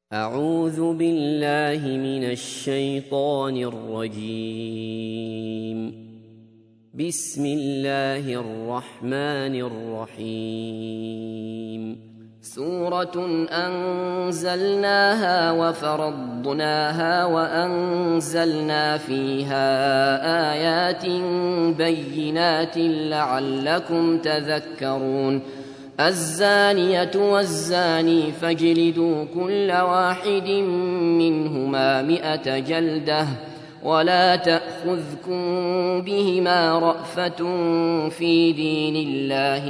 أعوذ بالله من الشيطان الرجيم. بسم الله الرحمن الرحيم. سورة أنزلناها وفرضناها وأنزلنا فيها آيات بينات لعلكم تذكرون. الزانية والزاني فاجلدوا كل واحد منهما 100 جلدة ولا تأخذكم بهما رأفة في دين الله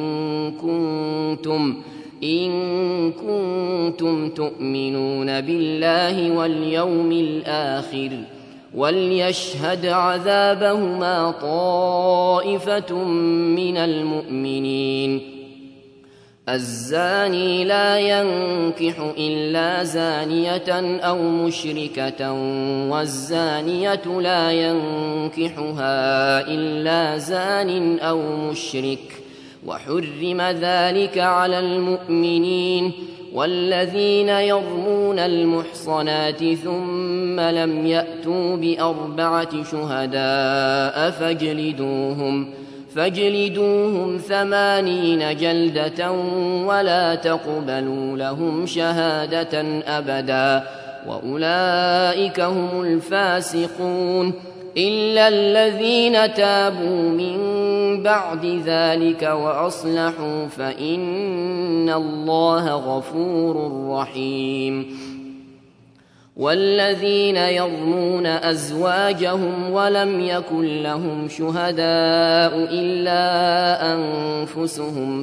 إن كنتم تؤمنون بالله واليوم الآخر وليشهد عذابهما طائفة من المؤمنين. الزاني لا ينكح إلا زانية أو مشركة والزانية لا ينكحها إلا زان أو مشرك وحرم ذلك على المؤمنين. والذين يرمون المحصنات ثم لم يأتوا ب4 شهداء فاجلدوهم 80 جلدة ولا تقبلوا لهم شهادة أبدا وأولئك هم الفاسقون إلا الذين تابوا من بعد ذلك وأصلحوا فإن الله غفور رحيم. والذين يرمون أزواجهم ولم يكن لهم شهداء إلا أنفسهم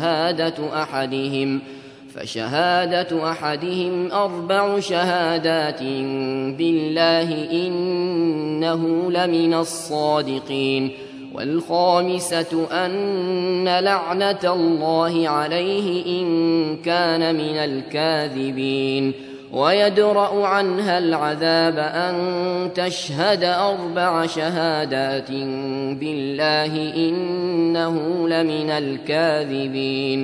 فشهادة أحدهم 4 شهادات بالله إنه لمن الصادقين. والخامسة أن لعنة الله عليه إن كان من الكاذبين. ويدرأ عنها العذاب أن تشهد 4 شهادات بالله إنه لمن الكاذبين.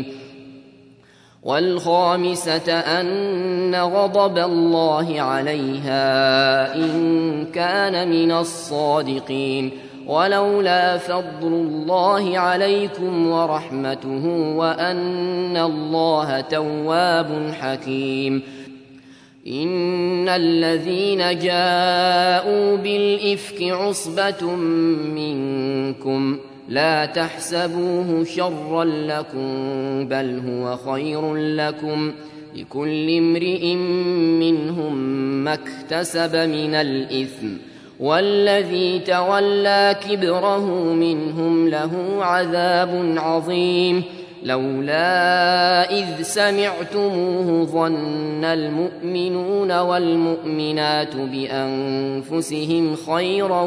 والخامسة أن غضب الله عليها إن كان من الصادقين. ولولا فضل الله عليكم ورحمته وأن الله تواب حكيم. إن الذين جاءوا بالإفك عصبة منكم لا تحسبوه شرا لكم بل هو خير لكم لكل امرئ منهم ما اكتسب من الإثم والذي تولى كبره منهم له عذاب عظيم. لولا إذ سمعتموه ظن المؤمنون والمؤمنات بأنفسهم خيرا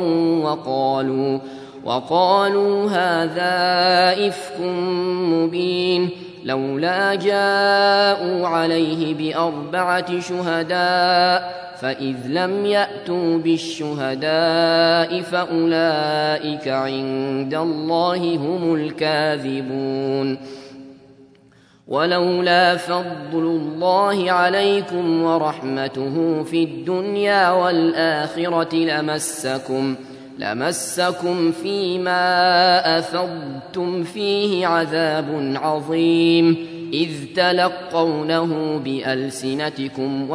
وقالوا هذا إفك مبين. لولا جاءوا عليه ب4 شهداء فإذ لم يأتوا بالشهداء فأولئك عند الله هم الكاذبون. ولولا فضل الله عليكم ورحمته في الدنيا والآخرة لمسكم فيما أفضتم فيه عذاب عظيم إذ تلقونه بألسنتكم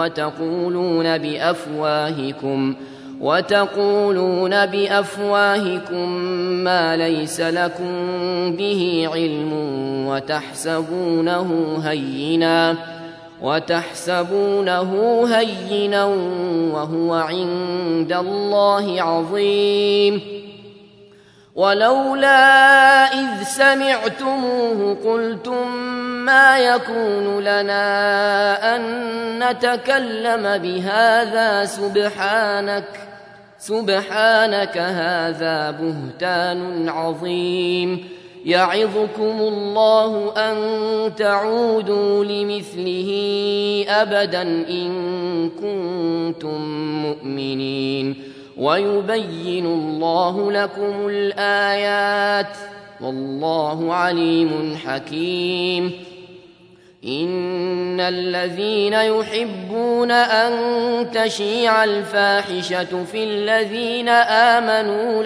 وتقولون بأفواهكم ما ليس لكم به علم وتحسبونه هينا وهو عند الله عظيم. ولولا إذ سمعتموه قلتم ما يكون لنا أن نتكلم بهذا سبحانك هذا بهتان عظيم. يعظكم الله أن تعودوا لمثله أبدا إن كنتم مؤمنين ويبين الله لكم الآيات والله عليم حكيم. إن الذين يحبون أن تشيع الفاحشة في الذين آمنوا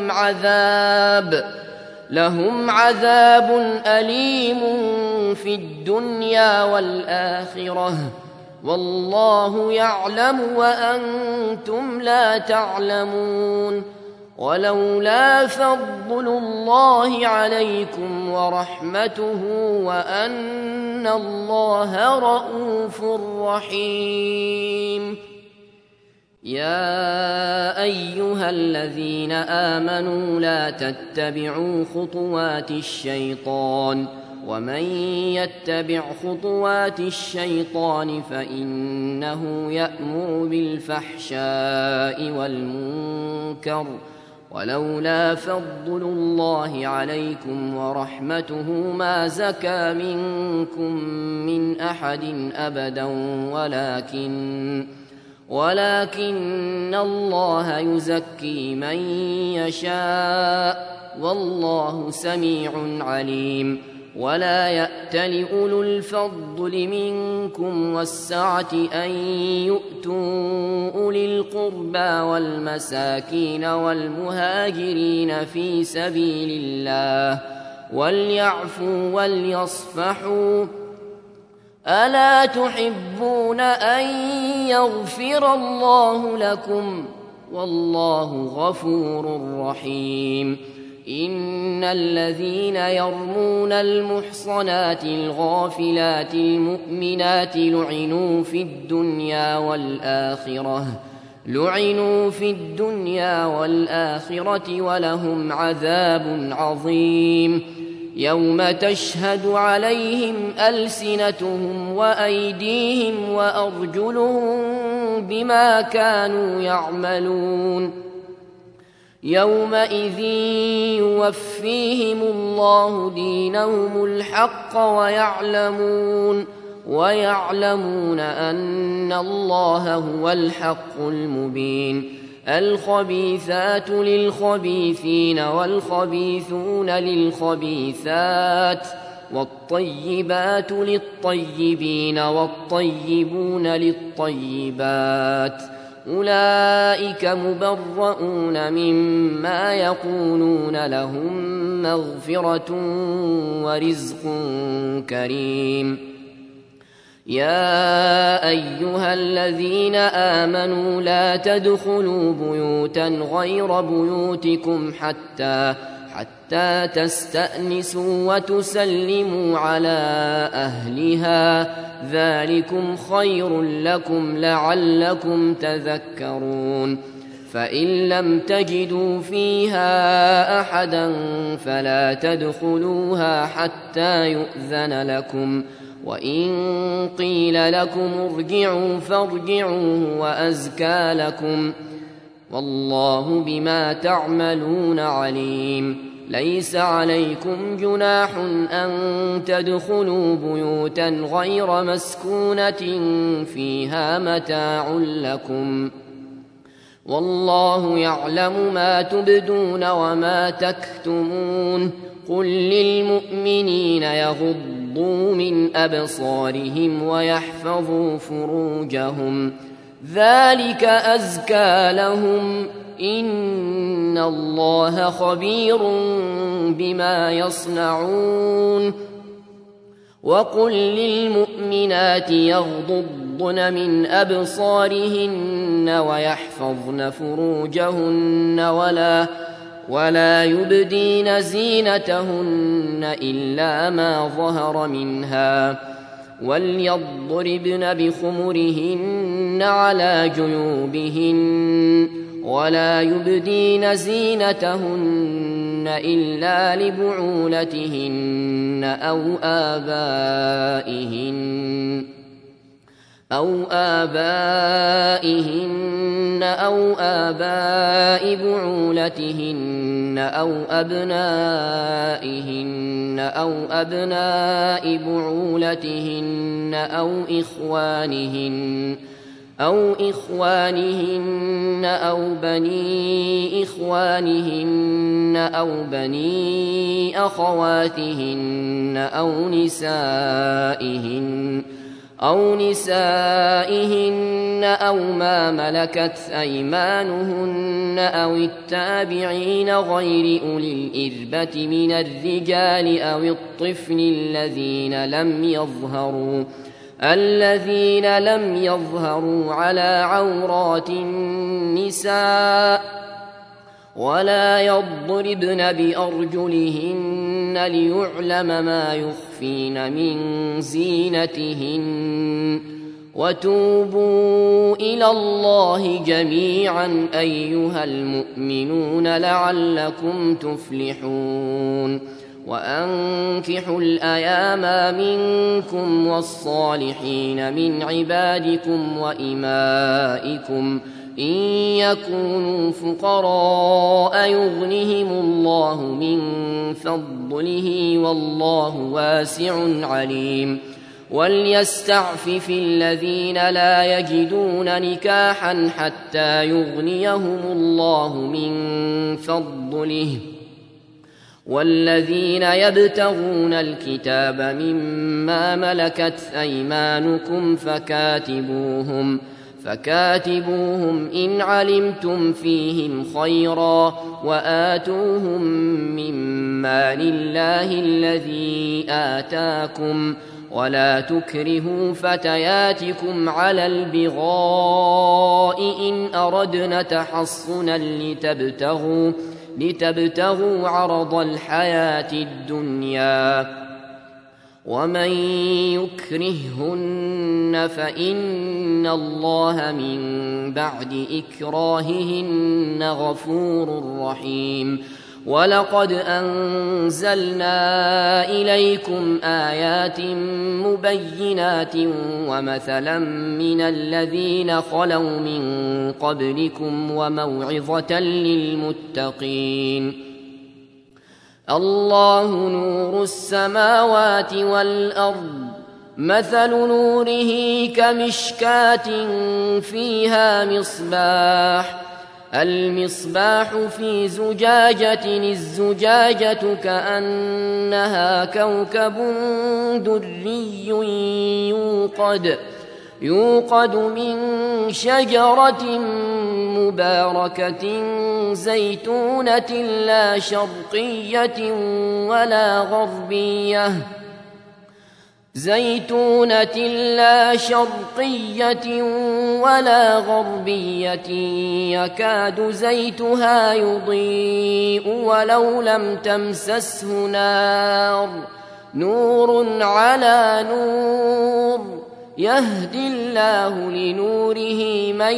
لهم عذاب أليم في الدنيا والآخرة والله يعلم وأنتم لا تعلمون ولولا فضل الله عليكم ورحمته وأن الله رءوف رحيم يا أيها الذين آمنوا لا تتبعوا خطوات الشيطان ومن يتبع خطوات الشيطان فإنه يأمر بالفحشاء والمنكر ولولا فضل الله عليكم ورحمته ما زكى منكم من أحد أبدا ولكن الله يزكي من يشاء والله سميع عليم ولا يأتل أولو الفضل منكم والسعة أن يؤتوا أولي القربى والمساكين والمهاجرين في سبيل الله وليعفوا وليصفحوا ألا تحبون أن يغفر الله لكم والله غفور رحيم إن الذين يرمون المحصنات الغافلات المؤمنات لعنوا في الدنيا والآخرة ولهم عذاب عظيم يوم تشهد عليهم ألسنتهم وأيديهم وأرجلهم بما كانوا يعملون يومئذ يوفيهم الله دينهم الحق ويعلمون أن الله هو الحق المبين الخبيثات للخبيثين والخبيثون للخبيثات والطيبات للطيبين والطيبون للطيبات أولئك مبرؤون مما يقولون لهم مغفرة ورزق كريم يا أيها الذين آمنوا لا تدخلوا بيوتا غير بيوتكم حتى تستأنسوا وتسلموا على أهلها ذلكم خير لكم لعلكم تذكرون فإن لم تجدوا فيها أحدا فلا تدخلوها حتى يؤذن لكم وإن قيل لكم ارجعوا فارجعوا وأزكى لكم والله بما تعملون عليم ليس عليكم جناح أن تدخلوا بيوتا غير مسكونة فيها متاع لكم والله يعلم ما تبدون وما تكتمون قل للمؤمنين يغضوا من أبصارهم ويحفظوا فروجهم ذلك أزكى لهم إن الله خبير بما يصنعون وقل للمؤمنات يغضضن من أبصارهن ويحفظن فروجهن ولا يبدين زينتهن إلا ما ظهر منها وليضربن بخمرهن على جيوبهن ولا يبدين زينتهن إلا لبعولتهن أو آبائهن أو آباء بعولتهن أو أبناء بعولتهن أو إخوانهن أو بني إخوانهن أو بني أخواتهن أو نسائهن أو ما ملكت أيمانهن أو التابعين غير أولي الإربة من الرجال أو الطفل الذين لم يظهروا على عورات النساء ولا يضربن بأرجلهن ليعلم ما يخفين من زينتهن وتوبوا إلى الله جميعا أيها المؤمنون لعلكم تفلحون وأنكحوا الأيام منكم والصالحين من عبادكم وإمائكم إن يكونوا فقراء يغنهم الله من فضله والله واسع عليم وليستعفف الذين لا يجدون نكاحا حتى يغنيهم الله من فضله والذين يبتغون الكتاب مما ملكت أيمانكم فكاتبوهم إن علمتم فيهم خيرا وآتوهم مما لله الذي آتاكم ولا تكرهوا فتياتكم على البغاء إن أردنا تحصنا لتبتغوا عرض الحياة الدنيا ومن يكرههن فإن الله من بعد إكراههن غفور رحيم ولقد أنزلنا إليكم آيات مبينات ومثلا من الذين خلوا من قبلكم وموعظة للمتقين الله نور السماوات والأرض مثل نوره كمشكاة فيها المصباح في زجاجة الزجاجة كأنها كوكب دري يوقد من شجرة مباركة زيتونة لا شرقية ولا غربية يكاد زيتها يضيء ولو لم تمسسه نار نور على نور يهدي الله لنوره من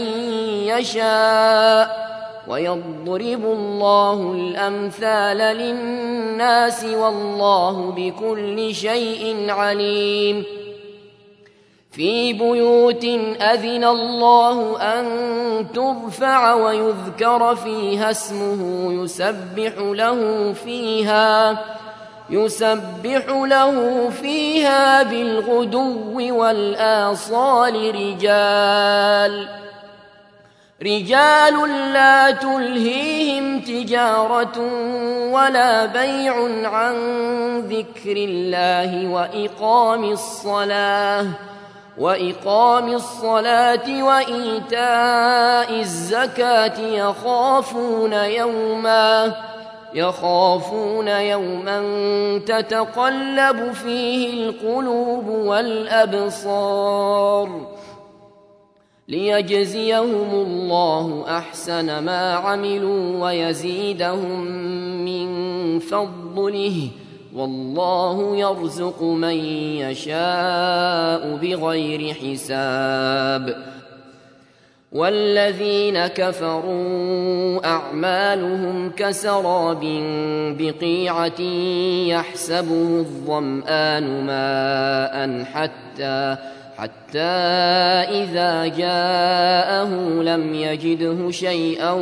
يشاء ويضرب الله الأمثال للناس والله بكل شيء عليم في بيوت أذن الله أن ترفع ويذكر فيها اسمه يسبح له فيها بالغدو والآصال رجال لا تلهيهم تجارة ولا بيع عن ذكر الله وإقام الصلاة وإيتاء الزكاة يخافون يوما تتقلب فيه القلوب والأبصار ليجزيهم الله أحسن ما عملوا ويزيدهم من فضله والله يرزق من يشاء بغير حساب والذين كفروا أعمالهم كسراب بقيعة يحسبه الظمآن ماء حتى إذا جاءه لم يجده شيئا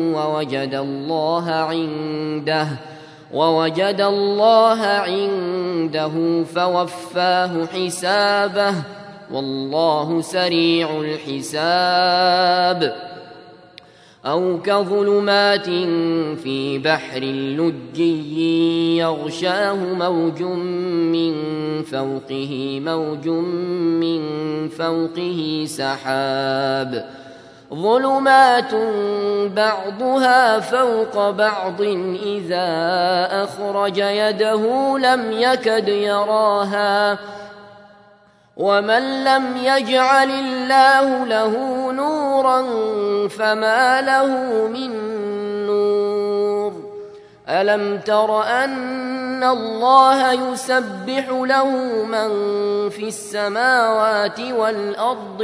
ووجد الله عنده فوفاه حسابه والله سريع الحساب أو كظلمات في بحر لجي يغشاه موج من فوقه سحاب ظلمات بعضها فوق بعض إذا أخرج يده لم يكد يراها ومن لم يجعل الله له نورا فما له من نور ألم تر أن الله يسبح له من في السماوات والأرض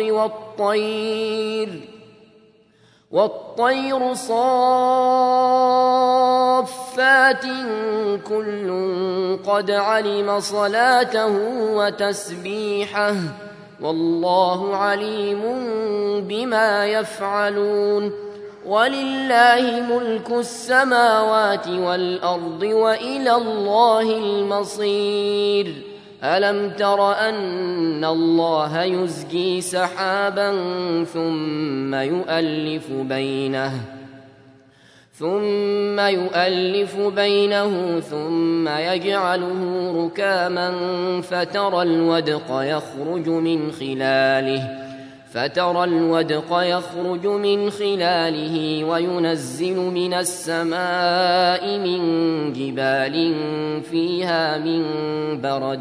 والطير صافات كل قد علم صلاته وتسبيحه والله عليم بما يفعلون ولله ملك السماوات والأرض وإلى الله المصير ألم تر أن الله يزجي سحابا ثم يؤلف بينه ثم يجعله ركاما فترى الودق يخرج من خلاله وينزل من السماء من جبال فيها من برد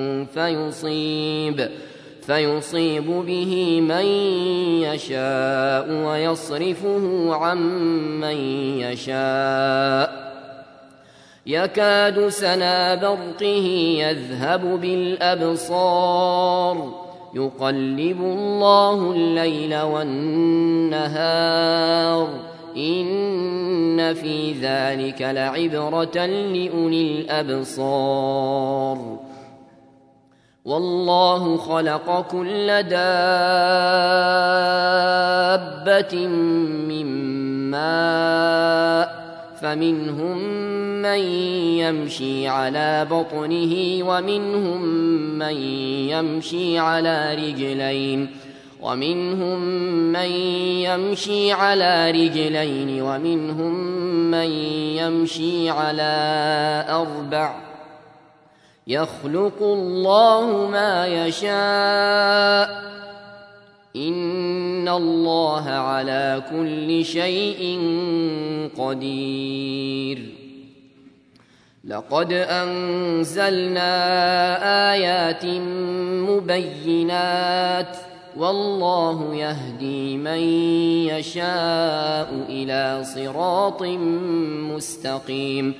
فيصيب به من يشاء ويصرفه عن من يشاء يكاد سنا برقه يذهب بالأبصار يقلب الله الليل والنهار إن في ذلك لعبرة لأولي الأبصار والله خلق كل دابة من ماء فمنهم من يمشي على بطنه ومنهم من يمشي على رجلين ومنهم من يمشي على أربع يخلق الله ما يشاء إن الله على كل شيء قدير لقد أنزلنا آيات مبينات والله يهدي من يشاء إلى صراط مستقيم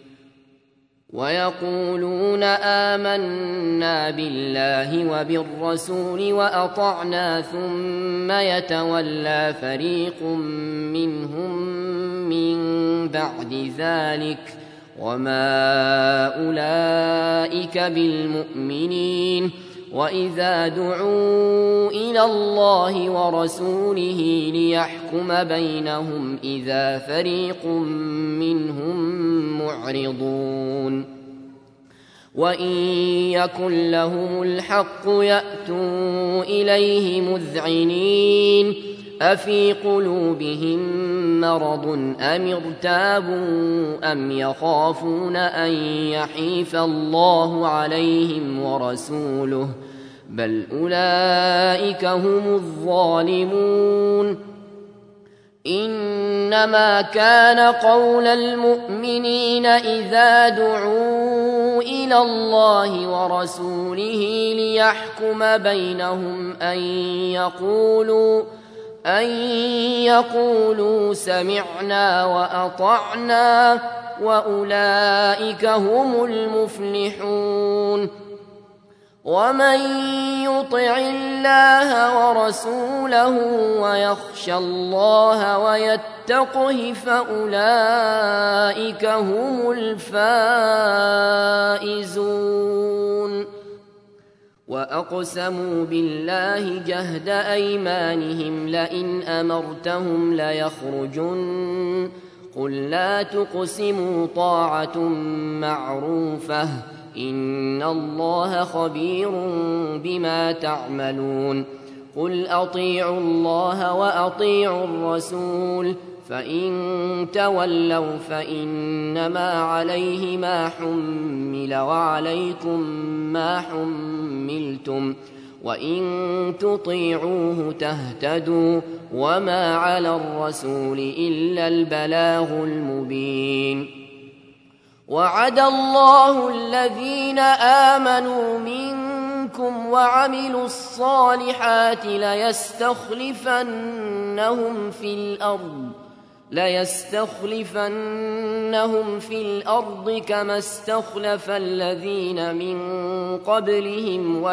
ويقولون آمنا بالله وبالرسول وأطعنا ثم يتولى فريق منهم من بعد ذلك وما أولئك بالمؤمنين وإذا دعوا إلى الله ورسوله ليحكم بينهم إذا فريق منهم معرضون وإن يكن لهم الحق يأتوا إليه مذعنين أفي قلوبهم مرض أم ارتابوا أم يخافون أن يحيف الله عليهم ورسوله بل أولئك هم الظالمون إنما كان قول المؤمنين إذا دعوا إلى الله ورسوله ليحكم بينهم أن يقولوا سمعنا وأطعنا وأولئك هم المفلحون ومن يطع الله ورسوله ويخشى الله ويتقه فأولئك هم الفائزون وأقسموا بالله جهد أيمانهم لئن أمرتهم ليخرجن قل لا تقسموا طاعة معروفة إن الله خبير بما تعملون قل أطيعوا الله وأطيعوا الرسول فإن تولوا فإنما عليه ما حمل وعليكم ما حملتم وإن تطيعوه تهتدوا وما على الرسول إلا البلاغ المبين وعد الله الذين آمنوا منكم وعملوا الصالحات ليستخلفنهم في الأرض كما استخلف الذين من قبلهم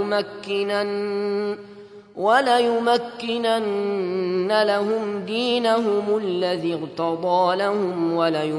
وليمكنن لهم دينهم الذي ارتضى لهم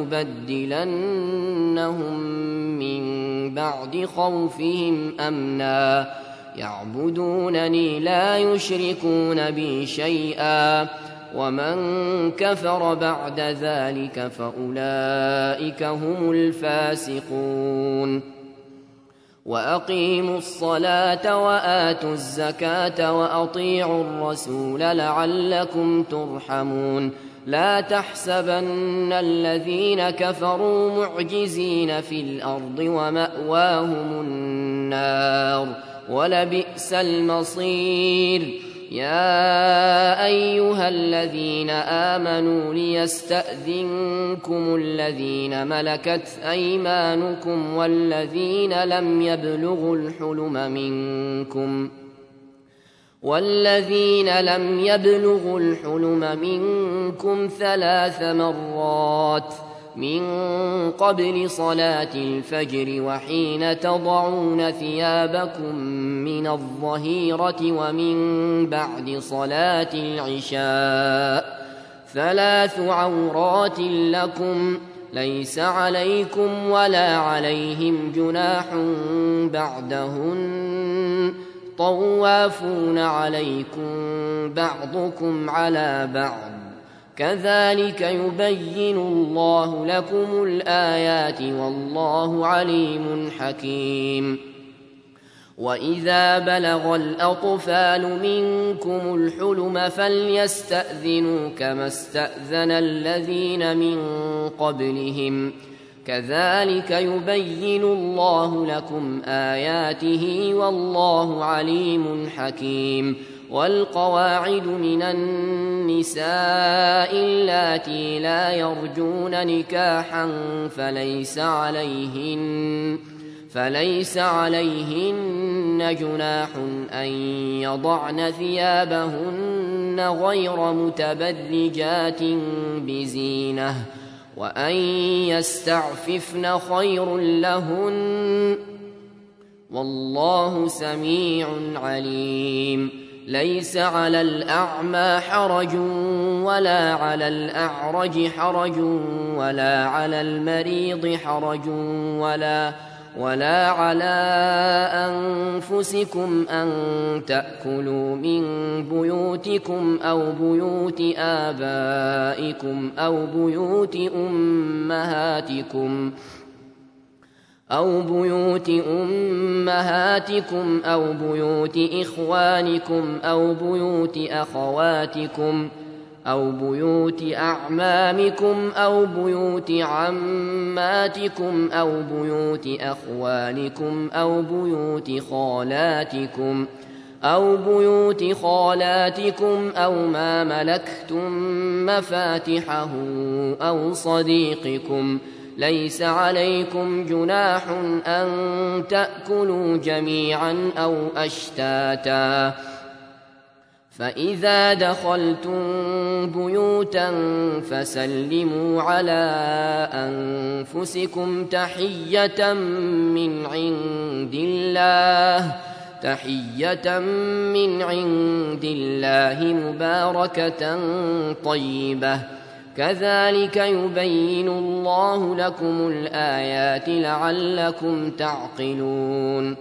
وليبدلنهم من بعد خوفهم أمنا يعبدونني لا يشركون بي شيئا ومن كفر بعد ذلك فأولئك هم الفاسقون وأقيموا الصلاة وآتوا الزكاة وأطيعوا الرسول لعلكم ترحمون لا تحسبن الذين كفروا معجزين في الأرض ومأواهم النار ولبئس المصير يا أيها الذين آمنوا ليستأذنكم الذين ملكت أيمانكم والذين لم يبلغوا الحلم منكم 3 مرات من قبل صلاة الفجر وحين تضعون ثيابكم من الظهيرة ومن بعد صلاة العشاء 3 عورات لكم ليس عليكم ولا عليهم جناح بعدهن طوافون عليكم بعضكم على بعض كذلك يبين الله لكم الآيات والله عليم حكيم وإذا بلغ الأطفال منكم الحلم فليستأذنوا كما استأذن الذين من قبلهم كذلك يبين الله لكم آياته والله عليم حكيم والقواعد من النساء اللاتي لا يرجون نكاحا فليس عليهن جناح أن يضعن ثيابهن غير متبرجات بزينة وأن يستعففن خير لهن والله سميع عليم ليس على الأعمى حرج ولا على الأعرج حرج ولا على المريض حرج ولا على أنفسكم أن تأكلوا من بيوتكم أو بيوت آبائكم أو بيوت أمهاتكم أو بيوت إخوانكم أو بيوت أخواتكم أو بيوت أعمامكم أو بيوت عماتكم أو بيوت أخوالكم أو بيوت خالاتكم أو ما ملكتم مفاتحه أو صديقكم ليس عليكم جناح أن تأكلوا جميعا أو أشتاتا فإذا دخلتم بيوتا فسلموا على أنفسكم تحية من عند الله مباركة طيبة كذلك يبين الله لكم الآيات لعلكم تعقلون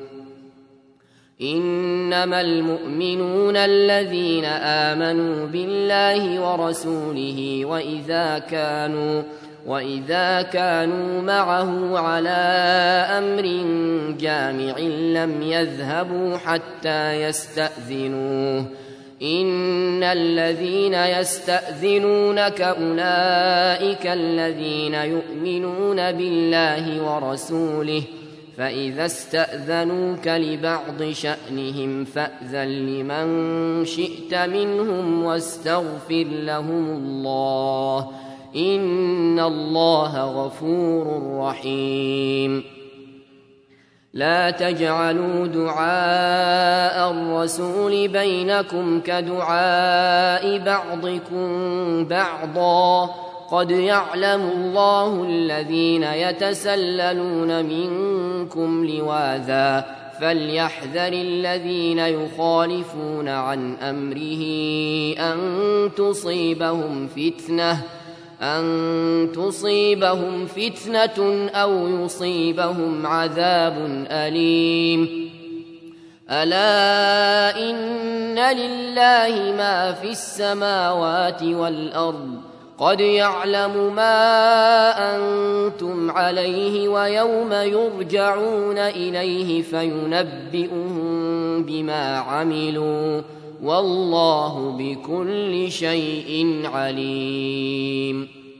إنما المؤمنون الذين آمنوا بالله ورسوله وإذا كانوا معه على أمر جامع لم يذهبوا حتى يستأذنوه إن الذين يستأذنونك أولئك الذين يؤمنون بالله ورسوله فإذا استأذنوك لبعض شأنهم فأذن لمن شئت منهم واستغفر لهم الله إن الله غفور رحيم لا تجعلوا دعاء الرسول بينكم كدعاء بعضكم بعضا قد يعلم الله الذين يتسللون منكم لواذا فليحذر الذين يخالفون عن أمره أن تصيبهم فتنة أو يصيبهم عذاب أليم ألا إن لله ما في السماوات والأرض قد يعلم ما أنتم عليه ويوم يرجعون إليه فينبئهم بما عملوا والله بكل شيء عليم